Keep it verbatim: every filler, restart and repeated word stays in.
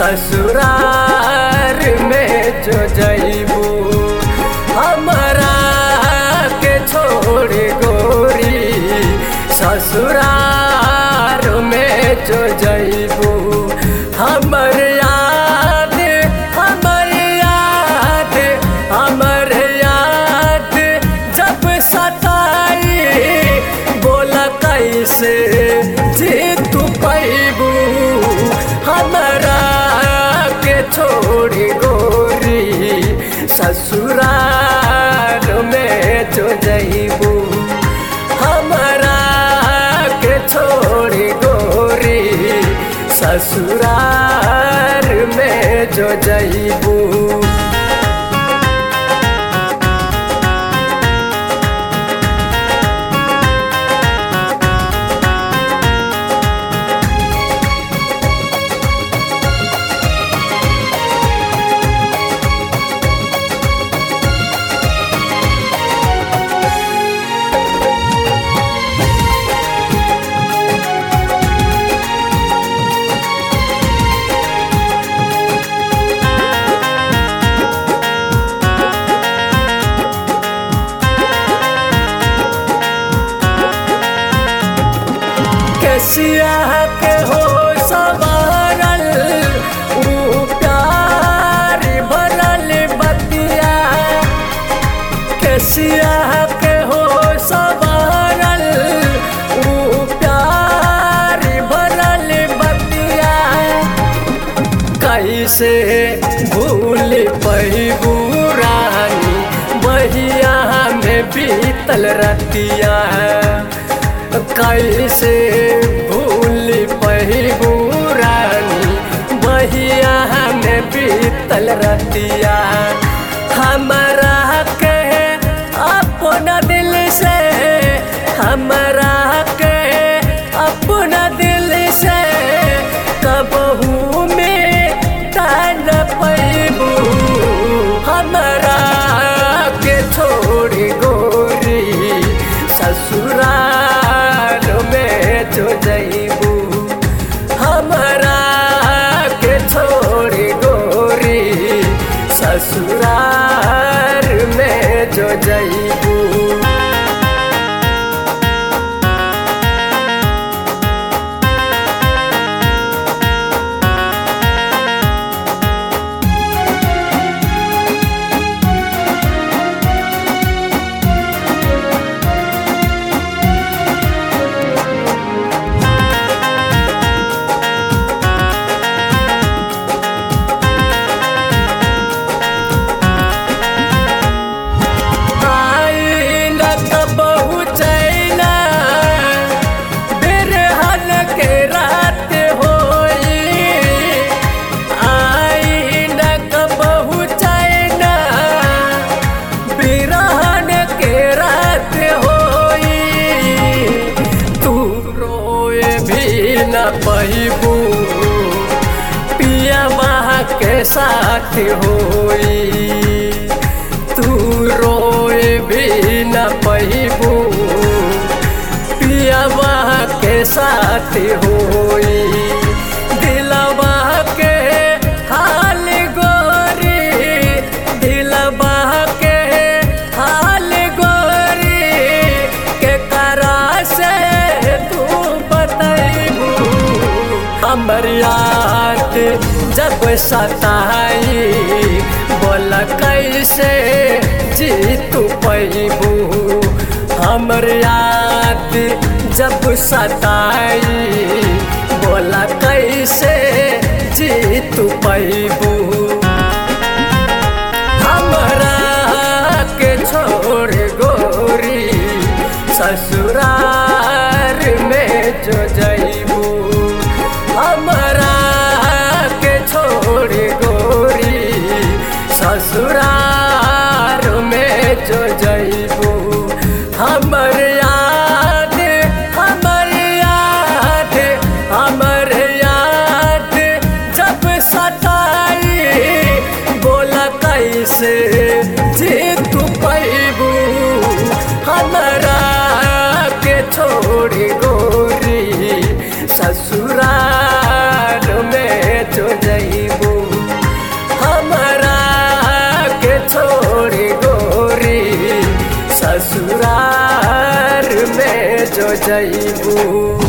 ससुरार में जो जइबू हमरा के छोड़ गोरी ससुरार में जो जइबू हमर याद हमर याद हमर याद जब सताई बोला कैसे जी तू पैबू हमरा के छोड़ी गोरी ससुराल में जो जइबू हमरा के छोड़ी गोरी ससुराल में जो जइबू। कैसिया के हो सवारल ऊ प्यार भरल बतिया कैसिया के हो सवारल ऊ प्यार भरल बतिया कैसे भूल पैबू रानी बहिया में बीतल रतिया कैसे भूल पैबू रानी बहिया में बीतल रतिया हमरा के अपना दिल से हमरा के अपना दिल से कबहू में तान पैबू हमरा के छोड़ी गोरी ससुराल में जो जइबू हमरा के छोड़ी गोरी ससुराल में जो जइबू। पैबू पिया वहाँ के साथ होई तू रोए भी न पैबू पिया वहाँ के साथ होई दिलवा के हाल गोरी दिलवा के हाल गोरी के करा से तू बतैबू हमर याद जब सताई बोला कैसे जी तू पैबू हमर याद जब सताई बोला कैसे जी तू पैबू हमरा के छोड़ गोरी ससुराल में जो जइबू हमरा के छोड़ गोरी ससुराल में जो जइबू हमर याद हमर याद हमर याद जब सताई बोला कैसे जी तू पैबू हमरा के छोड़ गोरी जइबू।